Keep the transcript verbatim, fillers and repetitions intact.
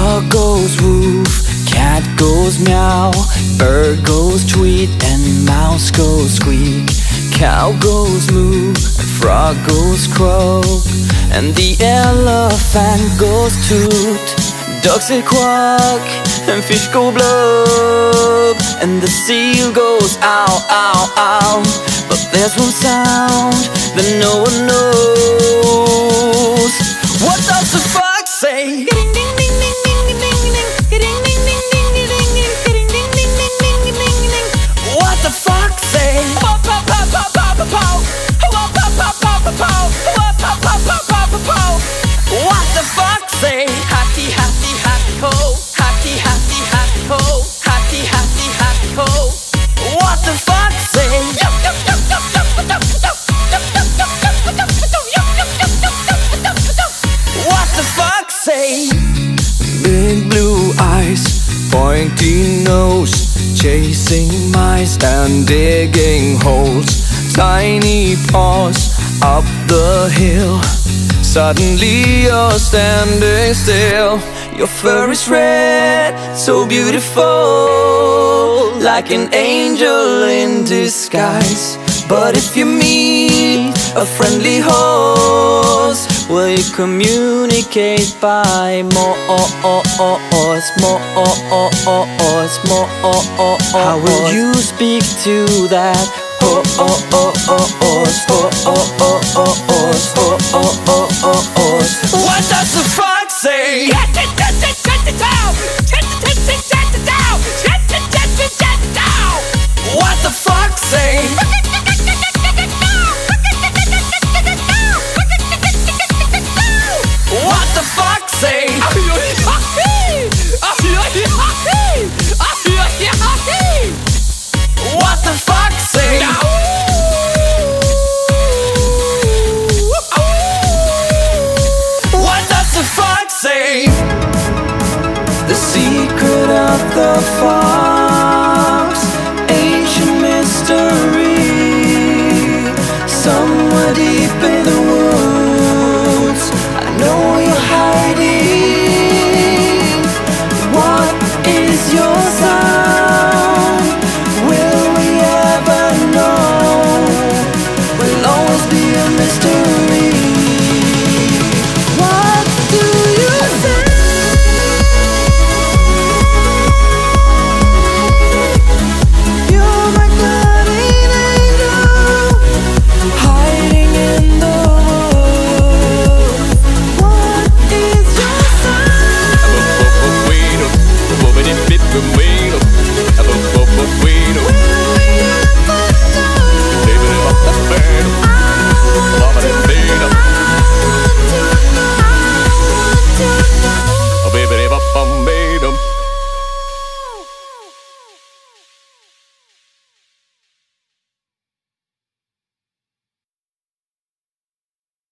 Dog goes woof, cat goes meow, bird goes tweet, and mouse goes squeak. Cow goes moo, and frog goes croak, and the elephant goes toot. Ducks say quack, and fish go blub, and the seal goes ow, ow, ow. But there's one sound that no one knows. What does the fox say? What the fox say? What the fox say? Happy, happy, happy ho. Happy, happy, happy ho. Happy, happy, happy ho. What the fox say? What the fox say? Big blue eyes, pointy nose, chasing mice and digging holes. Tiny paws up the hill. Suddenly you're standing still. Your fur is red, so beautiful, like an angel in disguise. But if you meet a friendly horse, will you communicate by more? More? How will you speak to that horse? What does the fox say? What the fox say? What the fox say? What the fox say? What does the fox say? The secret of the